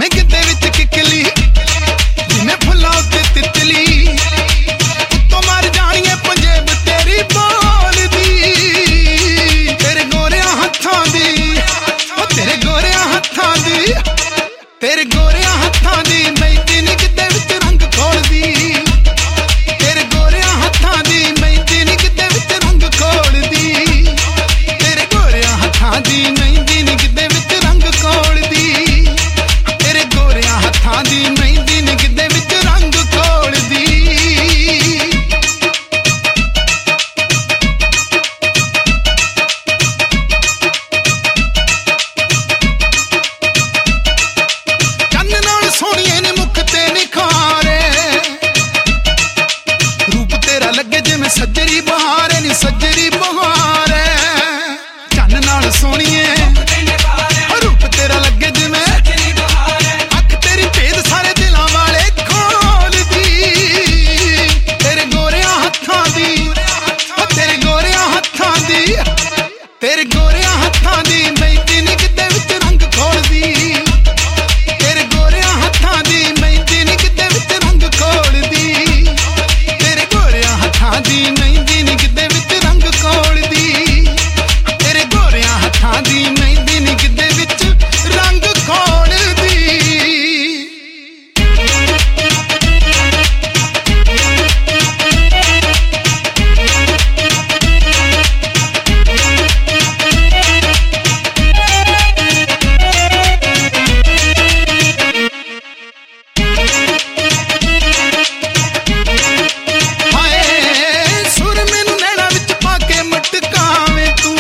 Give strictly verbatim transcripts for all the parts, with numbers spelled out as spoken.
भावें गिद्धे विच किकली जिन्हें फुल्लां उत्ते तितली उत्तों मर जाणीए पंजेब तेरी बोलदी तेरे गोरियां हत्थां दी ओ तेरे गोरियां हत्थां दी तेरे गोरियां हत्थां दी मेहंदी नी गिद्धे विच रंग खोलदी तेरे गोरियां हत्थां दी मेहंदी नी गिद्धे विच रंग खोलदी तेरे गोरियां हत्थां दी मेहंदी नी गिद्धे विच रंग खोलदी तेरे गोरियां हत्थां दी मेहंदी नी गिद्धे विच रंग खोलदी चन्न नाल सोहणीए ने मुख ते निखारे रूप तेरा लगे जिवें सजरी बहारे नी सजरी बहारे चन्न नाल सोहणीए रूप तेरा लगे जिवें अख तेरी भेद सारे दिलां वाले खोलदी तेरे गोरियां हत्थां दी ओ तेरे गोरियां हत्थां दी तेरे गोरियां हत्थां दी मेहंदी नी गिद्धे विच रंग खोलदी तेरे गोरियां हत्थां दी मेहंदी नी गिद्धे विच रंग खोलदी तेरे गोरियां हत्थां दी मेहंदी नी गिद्धे विच रंग खोलदी तेरे गोरियां हत्थां दी मेहंदी नी गिद्धे विच रंग खोलदी हाय सुर मैनू नैना विच पाके मटकावे तू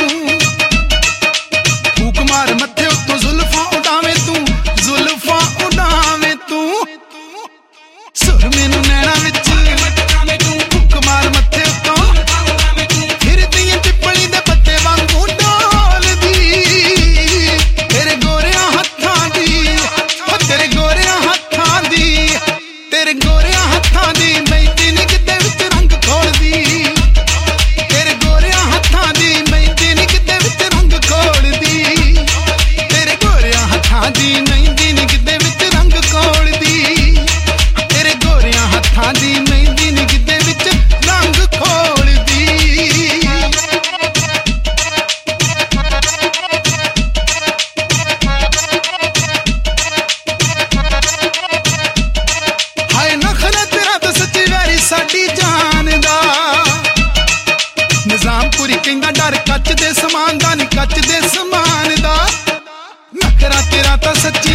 फूक मार मत्थे उत्तों जुल्फां उडावे तू जुल्फां उडावे तू सुर मैनू नैना विच फूक मार मत्थे उत्तों फिरदी ऐ पिपली दे पत्ते वांगू डोलदी तेरे गोरियां हत्थां दी ओ तेरे गोरियां हत्थां दी तेरे गोरियां हत्थां दी मेहंदी नी गिद्धे विच रंग खोलदी तेरे गोरियां हत्थां दी मेहंदी नी गिद्धे विच रंग खोलदी तेरे गोरियां हत्थां दी मेहंदी नी गिद्धे विच रंग खोलदी तेरे गोरियां हत्थां दी मेहंदी नी गिद्धे विच रंग खोलदी हाय नखरा तेरा तो सच्ची वैरी साडी जान दा निजामपुरी कहंदा डर कच दे समान दा नी कच दे समान दा नखरा तेरा तो सच्ची